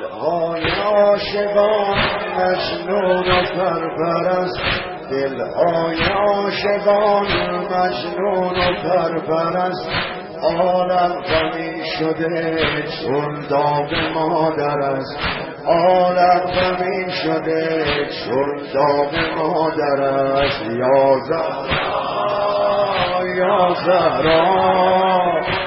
دلهای عاشقان مجنون و پرپرست، دلهای عاشقان مجنون و پرپرست، عالم غمی شده چون داغ مادر است، عالم غمی شده چون داغ مادر است. یا زهرا یا زهرا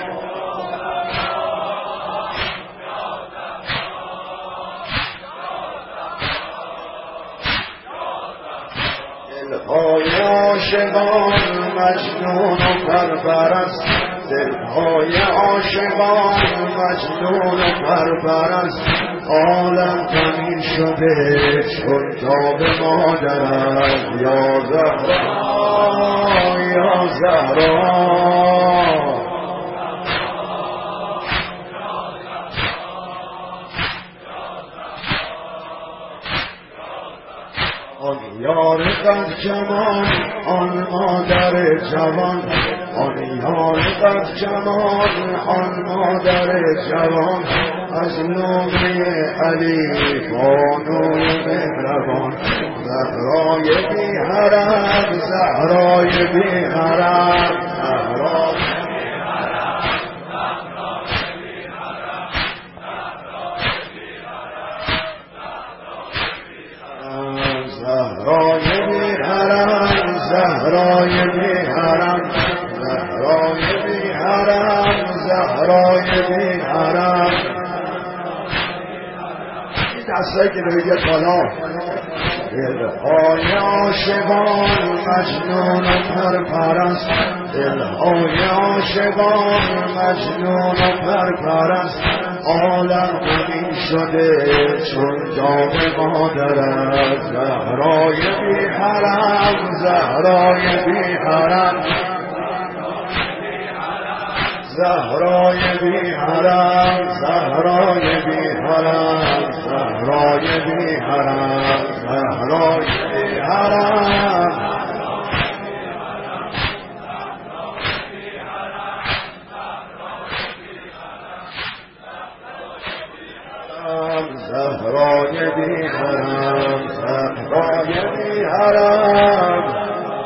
دلهای عاشقان مجنون و پرپرست، دلهای عاشقان مجنون و پرپرست، عالم غمی شده چون داغ مادر است. یا زهرا یا زهرا آن یار قد جوان آن مادر جوان، آن یار قد جوان آن مادر جوان، از نومه علی بانوی مهربان، زهرای بی حرم زهرای بی حرم زهرای بی حرم زهرای بی حرم زهرای بی حرم زهرای بی حرم. این دستایی که بگید بالا. دلهای عاشقان مجنون و پرپرست، دلهای عاشقان مجنون و پرپرست، عالم غمی شده چون داغ مادر است. زهرای بی حرم زهرای بی حرم زهرای بی حرم زهرای بی حرم زهرای بی حرم زهرای بی حرم. زهرای بی حرم زهرای بی حرم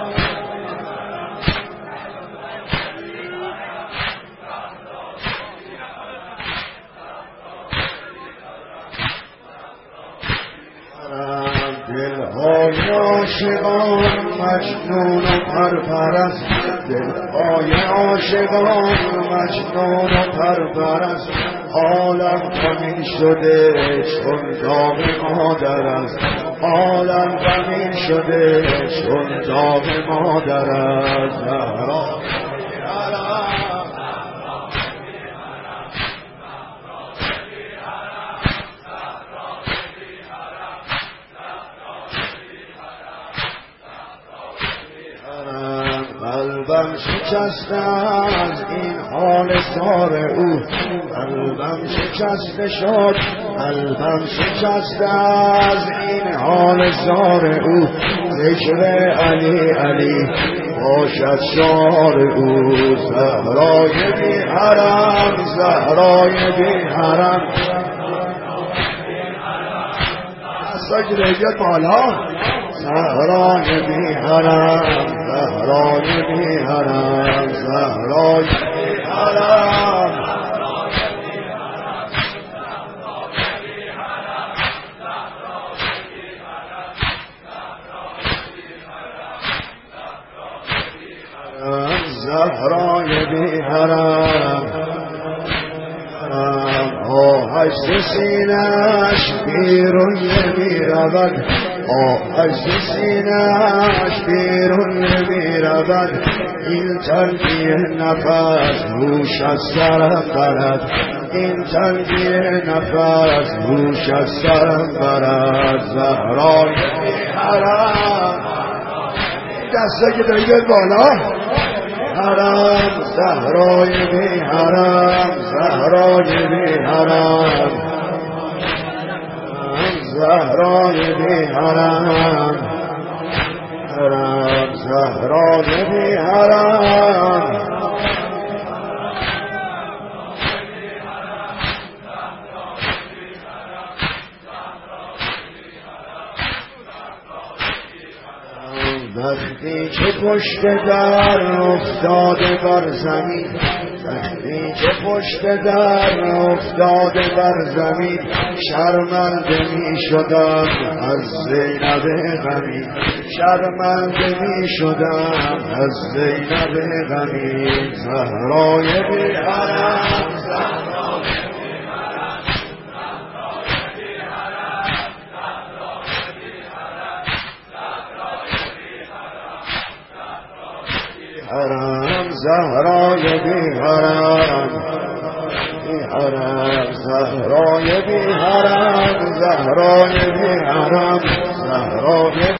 دلهای عاشقان مجنون و پرپرست، دلهای عاشقان مجنون و پرپرست، عالم غمی شده چون داغ مادر است، عالم غمی شده چون داغ مادر است. زهرا قلبم شکسته از این حال زار او، قلبم شکسته شد قلبم شکسته از این حال زار او، ذکر علی علی باشد شعار او. زهرای بی حرم زهرای بی حرم. دستا گریه بالا. زهرای بی حرم زهرای بی حرم زهرای بی حرم. زهرای بی حرم آهش سینه‌اش بیرون نمی رود، آهش سینه‌اش بیرون نمی رود، این تلبیه نفس روش از سرم برد، این تلبیه نفس روش از سرم برد. زهرای بی حرم. دسته که دارید بالا. حرم زهرای بی حرم زهرای بی حرم زهرای بی حرم حرم زهرای بی حرم. وقتی که پشت در افتاده بر زمین، وقتی که پشت در افتاده بر زمین، شرمنده می شدم از زینب غمی، شرمنده می شدم از زینب غمی. زهرای بی حرم، حرم زهرای بی حرم، بی حرم زهرای بی حرم، زهرای بی حرم، زهرای